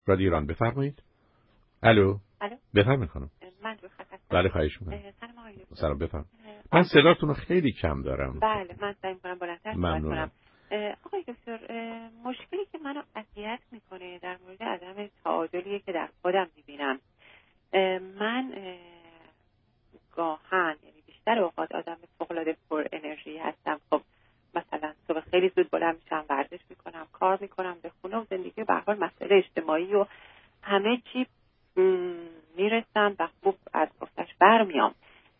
رادیو ایران بفرمایید. الو. الو. بفرمایید خانم. من رو خط هستم. بله خواهش می‌کنم. سلام آقای دکتر. سلام بفرمایید. من صداتون رو خیلی کم دارم. بله من سعی می‌کنم بلندتر صحبت کنم. آقای دکتر، مشکلی که منو اذیت میکنه در مورد عدم تعادلیه که در خودم میبینم. من گاهن یعنی بیشتر اوقات آدم فوق‌العاده پر انرژی هستم. خب مثلا صبح خیلی زود بلند میشم، ورزش میکنم، کار میکنم، به خونه و زندگی به هر حال مسئله اجتماعی و همه چی میرسم و خوب از گفتش برمیام.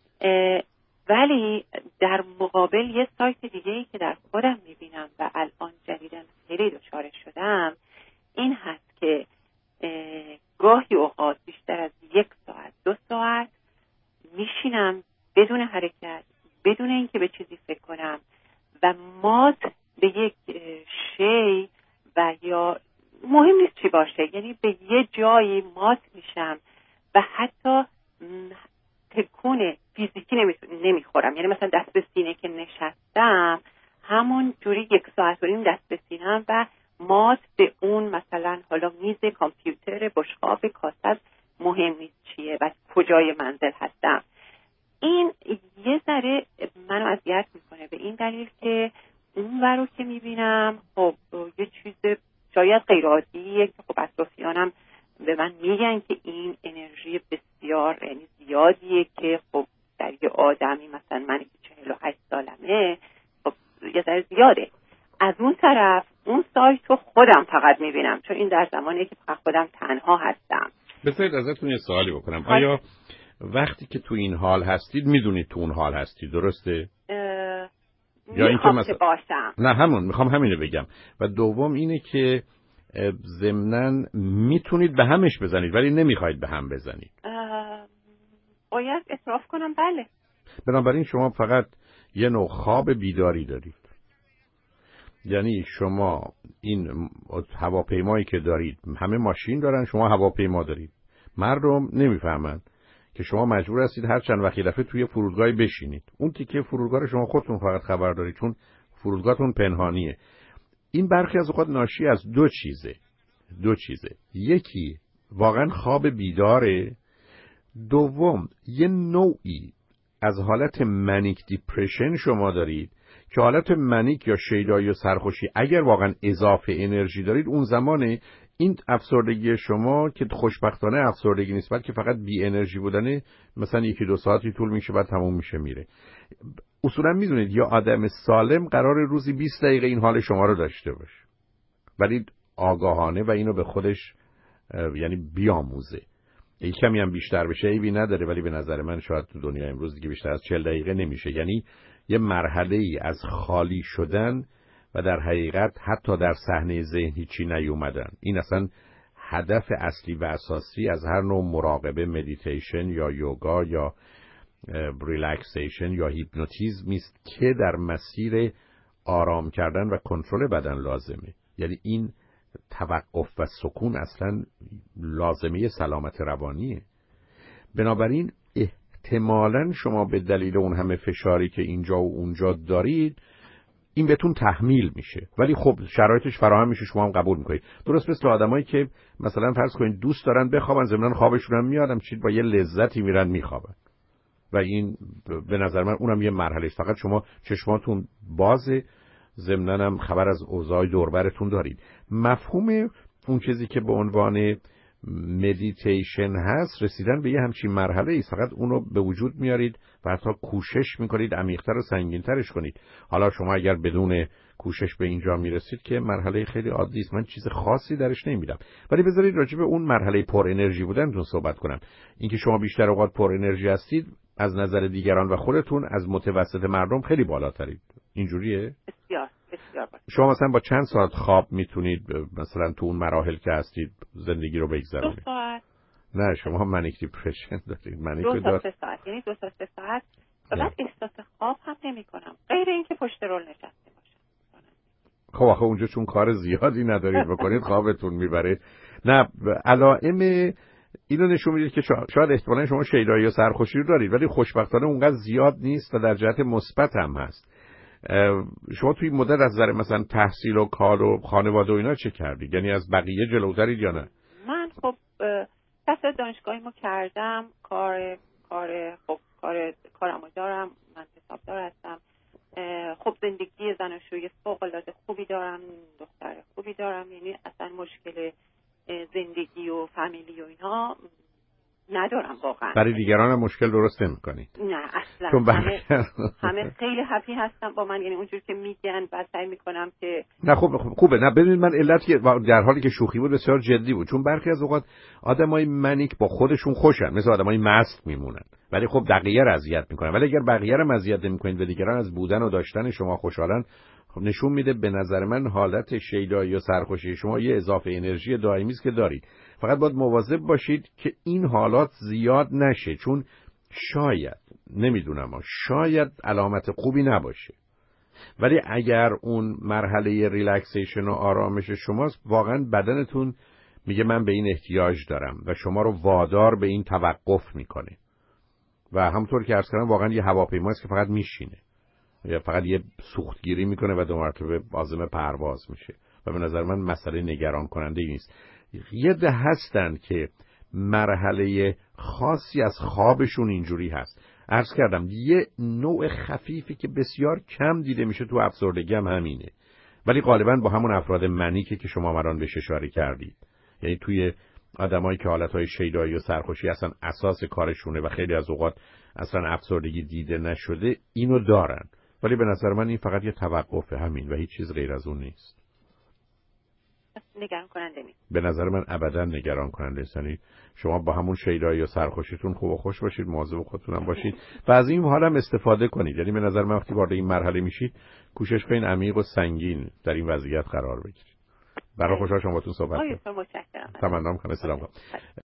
ولی در مقابل یه سایت دیگه‌ای که در خودم میبینم و الان جدیداً خیلی دچارش شدم این هست که گاهی اوقات بیشتر از 1 ساعت 2 ساعت میشینم بدون حرکت، بدون اینکه به چیزی فکر کنم و مات به یک شی و یا مهم نیست چی باشه، یعنی به یه جایی مات میشم و حتی تکون فیزیکی نمیخورم. یعنی مثلا دست به سینه که نشستم همون جوری 1 ساعت و نیم دست به سینم و مات به اون مثلا حالا میز کامپیوتر، بشقاب، کاسه، مهم نیست چیه و کجای منزل هستم. این یه ذره منو اذیت میکنه به این دلیل که اون ورو که میبینم خب یه چیز شاید غیر عادیه که خب اطرافیانم به من میگن که این انرژی بسیار یعنی زیادیه که خب در یه آدمی مثلا من که 48 سالمه خب یه ذره زیاده. از اون طرف اون سایت رو خودم فقط میبینم چون این در زمانی که فقط خودم تنها هستم. بذارید ازتون یه سوالی بکنم. آیا وقتی که تو این حال هستید میدونید تو اون حال هستید، درسته؟ یا اینکه مثلا باشم. نه همون میخوام همینو بگم. و دوم اینه که ضمناً میتونید به همش بزنید ولی نمیخواید به هم بزنید. باید اعتراف کنم بله. بنابراین شما فقط یه نوع خواب بیداری دارید. یعنی شما این هواپیمایی که دارید، همه ماشین دارن، شما هواپیما دارید. مردم نمیفهمن که شما مجبور هستید هر چند وقت یه دفعه توی فرودگاهی بشینید. اون تیکه فرودگاه رو شما خودتون فقط خبر دارید چون فرودگاهتون پنهانیه. این برخی از اوقات ناشی از دو چیزه. یکی واقعا خواب بیداره، دوم یه نوعی از حالت منیک دیپرشن شما دارید که حالت منیک یا شیدایی و سرخوشی اگر واقعا اضافه انرژی دارید اون زمانه این افسردگی شما که خوشبختانه افسردگی نیست بلکه فقط بی انرژی بودنه، مثلا 1-2 ساعتی طول میشه بعد تموم میشه میره. اصولا میدونید یا آدم سالم قرار روزی 20 دقیقه این حال شما رو داشته باشه ولی آگاهانه و اینو به خودش یعنی بیاموزه. کمی هم بیشتر بشه عیبی نداره ولی به نظر من شاید تو دنیا امروز دیگه بیشتر از 40 دقیقه نمیشه. یعنی یه مرحله‌ای از خالی شدن و در حقیقت حتی در صحنه ذهن هیچی نیومدن. این اصلا هدف اصلی و اساسی از هر نوع مراقبه، مدیتیشن یا یوگا یا ریلکسیشن یا هیپنوتیزم است که در مسیر آرام کردن و کنترل بدن لازمه. یعنی این توقف و سکون اصلا لازمه سلامت روانیه. بنابراین احتمالاً شما به دلیل اون همه فشاری که اینجا و اونجا دارید این بهتون تحمیل میشه ولی خب شرایطش فراهم میشه شما هم قبول میکنید. درست مثل آدمایی که مثلا فرض کنید دوست دارن بخوابن ضمن خوابشون هم میادم چیز با یه لذتی میرن میخوابن و این به نظر من اونم یه مرحله است. فقط شما چشماتون بازه، ضمناً هم خبر از اوضاع دور برتون دارید. مفهوم اون چیزی که به عنوان مدیتیشن هست رسیدن به یه همچین مرحله ای، فقط اونو به وجود میارید و حتی کوشش میکنید عمیق‌تر و سنگین‌ترش کنید. حالا شما اگر بدون کوشش به اینجا میرسید که مرحله خیلی عادی است، من چیز خاصی درش نمیدم. ولی بذارید راجع به اون مرحله پر انرژی بودنتون صحبت کنم. اینکه شما بیشتر اوقات پر انرژی هستید از نظر دیگران و خودتون از متوسط مردم خیلی بالاترید. اینجوریه؟ بسیار شما مثلا با چند ساعت خواب میتونید مثلا تو اون مراحل که هستید زندگی رو بگذرونید؟ 2 ساعت. نه شما منیک دیپرشن دارید. منیک 2 تا 3 ساعت، یعنی 2 تا 3 ساعت بعد احساس خواب هم نمی کنم غیر اینکه پشت رول نشسته باشم. خب آخه اونجا چون کار زیادی ندارید بکنید خوابتون میبره. نه علائم اینو نشون میده که شاید احتمالاً شما شیدایی و سرخوشی رو دارید ولی خوشبختانه اونقدر زیاد نیست و در جهت مثبت هم هست. شما توی مدت از نظر مثلا تحصیل و کار و خانواده و اینا چه کردید؟ یعنی از بقیه جلوترید یا نه؟ من تحصیل دانشگاهیمو کردم، کارمو دارم، من حسابدار هستم. خب زندگی زناشویی فوق‌العاده خوبی دارم، دختر خوبی دارم، یعنی اصلا مشکل زندگی و فامیلی و اینها ندارم واقعا. برای دیگران هم مشکل درست نمی‌کنید؟ نه اصلا. چون همه خیلی هپی هستن با من، یعنی اونجوری که میگن و سعی میکنم که نه خوبه. نه ببینید، من علت که در حالی که شوخی بود بسیار جدی بود، چون برخی از اوقات آدمای منیک با خودشون خوشن، مثل آدمای مست میمونن، ولی خب بقیه رو اذیت میکنن. ولی اگر بقیه رو اذیت نمیکنید و دیگران از بودن و داشتن شما خوشحالن، خب نشون میده به نظر من حالت شیدایی و سرخوشی شما یه اضافه انرژی دائمی است که دارید. فقط باید مواظب باشید که این حالات زیاد نشه، چون شاید، نمیدونم، شاید علامت خوبی نباشه. ولی اگر اون مرحله ریلکسیشن و آرامش شماست، واقعا بدنتون میگه من به این احتیاج دارم و شما رو وادار به این توقف میکنه. و همونطور که عرض کردم واقعا یه هواپیماست که فقط میشینه یا فقط یه سوختگیری میکنه و 2 مرتبه عازم پرواز میشه و به نظر من مسئله نگران کننده نیست. یه ده هستن که مرحله خاصی از خوابشون اینجوری هست. عرض کردم یه نوع خفیفی که بسیار کم دیده میشه تو افسردگی هم همینه، ولی غالبا با همون افراد منیکه که شما مران بهش اشاره کردید. یعنی توی آدمایی که حالتهای شیدایی و سرخوشی اصلا اساس کارشونه و خیلی از اوقات اصلا افسردگی دیده نشده، اینو دارن، ولی به نظر من این فقط یه توقفه، همین، و هیچ چیز غیر از اون نیست. نگران کننده نیست. به نظر من ابدا نگران کننده نیست. یعنی شما با همون شیدایی و سرخوشیتون خوب و خوش باشید، مواظب خودتون هم باشید و از این حال هم استفاده کنید. یعنی به نظر من وقتی وارد این مرحله میشید، کوشش کنید عمیق و سنگین در این وضعیت قرار بگیرید. برای خوشحال شما باهاتون صحبت کردم. متشکرم. تمام کنم. سلام.